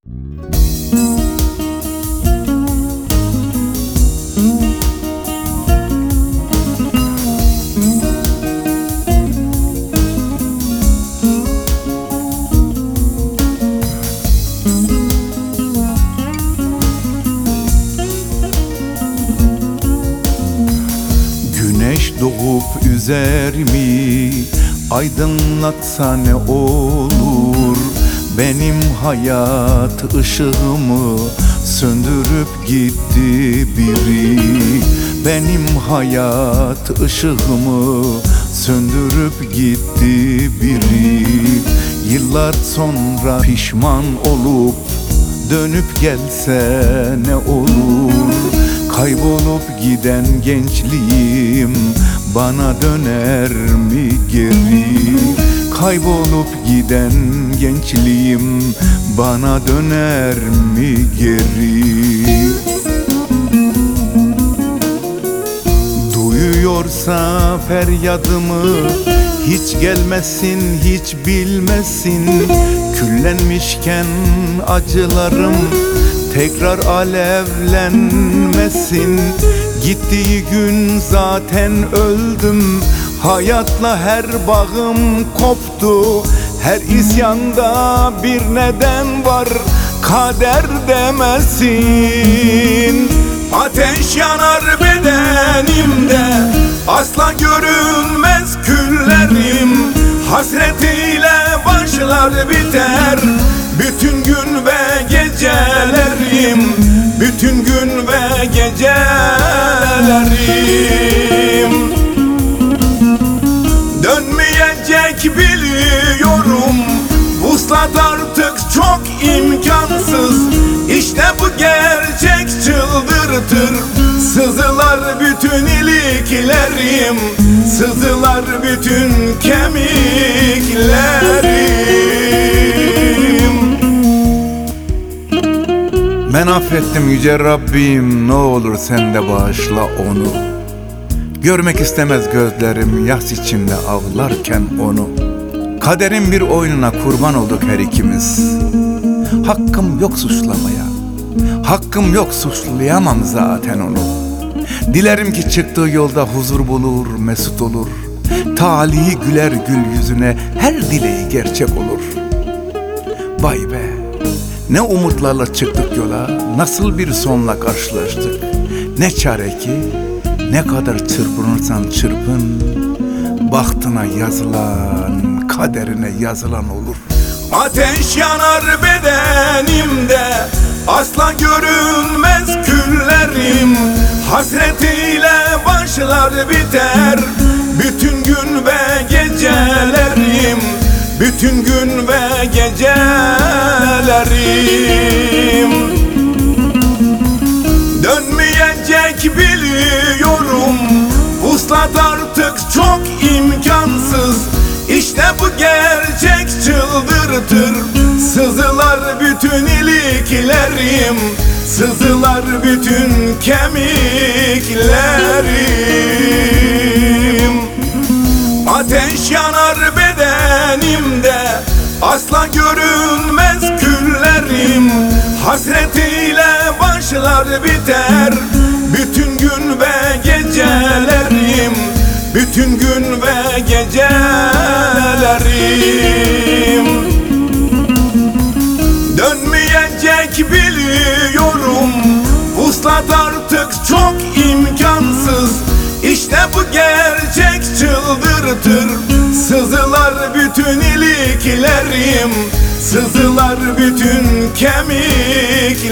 Güneş doğup üzerimi aydınlatsa ne olur? Benim hayat ışığımı söndürüp gitti biri. Benim hayat ışığımı söndürüp gitti biri. Yıllar sonra pişman olup dönüp gelse ne olur? Kaybolup giden gençliğim bana döner mi geri? Kaybolup giden gençliğim bana döner mi geri? Duyuyorsa feryadımı hiç gelmesin, hiç bilmesin. Küllenmişken acılarım tekrar alevlenmesin. Gittiği gün zaten öldüm, hayatla her bağım koptu. Her isyanda bir neden var, kader demesin. Ateş yanar bedenimde, asla görünmez küllerim. Hasretiyle başlar biter bütün gün ve gecelerim. Bütün gün ve gecelerim. Dönmeyecek biliyorum, vuslat artık çok imkansız. İşte bu gerçek çıldırtır, sızılar bütün iliklerim, sızılar bütün kemiklerim. Ben affettim yüce Rabbim, ne olur sen de bağışla onu. Görmek istemez gözlerim yas içinde ağlarken onu. Kaderin bir oyununa kurban olduk her ikimiz. Hakkım yok suçlamaya, hakkım yok, suçlayamam zaten onu. Dilerim ki çıktığı yolda huzur bulur, mesut olur. Talihi güler gül yüzüne, her dileği gerçek olur. Vay be, ne umutlarla çıktık yola, nasıl bir sonla karşılaştık. Ne çare ki, ne kadar çırpınırsan çırpın, bahtına yazılan, kaderine yazılan olur. Ateş yanar bedenimde, asla görünmez küllerim. Hasretiyle başlar biter bütün gün ve gecelerim. Bütün gün ve gecelerim. Dönmeyecek biliyorum, vuslat artık çok imkansız. İşte bu gerçek çıldırtır, sızılar bütün iliklerim, sızılar bütün kemiklerim. Ateş yanar bedenimde, asla görünmez küllerim. Hasretiyle başlar biter bütün gün ve gecelerim. Bütün gün ve gecelerim. Dönmeyecek biliyorum, vuslat artık çok imkansız. İşte bu gerçek çıldırtır, sızılar bütün iliklerim, sızılar bütün kemiklerim.